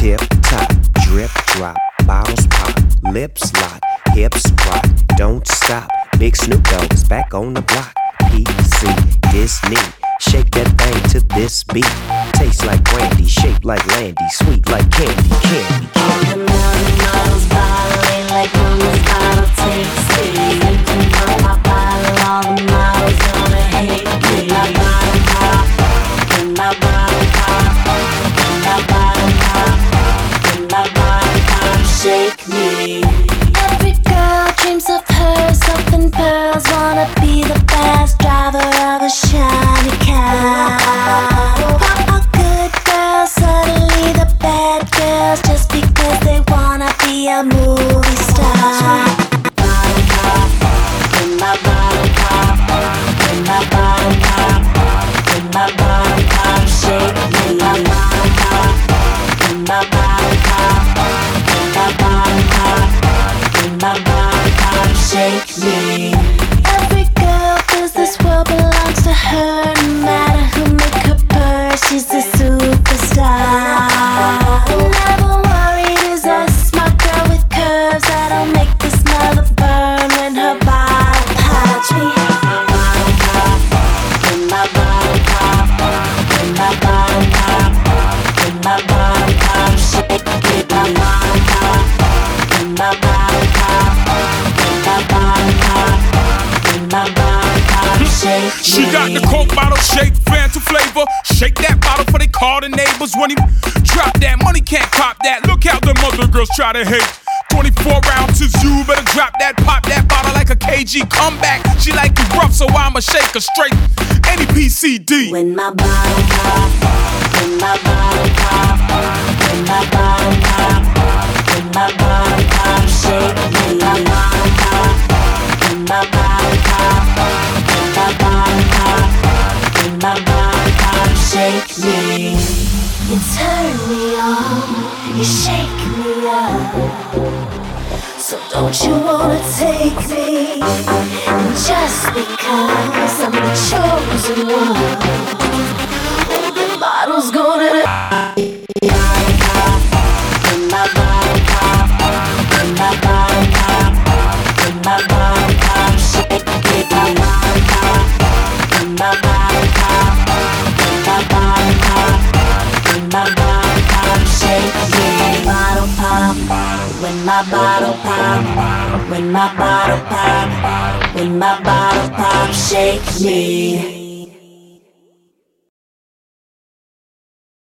tip top, drip drop, bottles pop, lips lock, hips rock, don't stop. Big Snoop Dogg is back on the block. PC, Disney, shake that thing to this beat. Tastes like brandy, shaped like Landy, sweet like candy, candy, candy. The mountain models bottling like mama's bottle tasty. You can pop my bottle, all the models gonna hate me. My bottle pop, when my bottle pop, when my bottle pop, when my bottle pop, shake me. Every girl dreams of her, something pearls, wanna be the fast driver of a shiny car. All good girls, suddenly the bad girls, just because they wanna be a movie star. Bottle pop, when my bottle pop, when my bottle pop, when my bottle pop, shake me. My bottle pop, when my bottle pop, when my bottle pop, when my bottle pop, shake me. Every girl feels this world belongs to her. No matter who make her purr, she's a superstar. Never worried is a smart girl with curves that'll make this mother burn when her bottle pops me. Bottle pop, when my bottle pop, when my bottle pop, when my bottle pop, shake me. My bottle pop, when my bottle pop, when my bottle pop, when my bottle pop, shake me. She got the Coke bottle shape, Fanta flavor. Shake that bottle for they call the neighbors. When he drop that, money can't cop that. Look how them other girls try to hate. 24 ounces, you better drop that. Pop that bottle like a KG comeback. She like it rough, so I'ma shake her straight. Any PCD. When my bottle pop, when my bottle pop, when my bottle pop, when my bottle pop, shake me. My bottle pop, when my bottle pop, when my bottle pop, when my bottle pop, shake me. You turn me on, you shake me up. So don't you wanna take me? And just because I'm the chosen one, oh, the bottle's gonna when my bottle pop, when my bottle pop, when my bottle pop, shake me. My bottle pop, when my bottle pop, when my bottle pop, when my bottle pop, shake me. Bottle pop, when my bottle pop, when my bottle pop, when my bottle pop, shake me.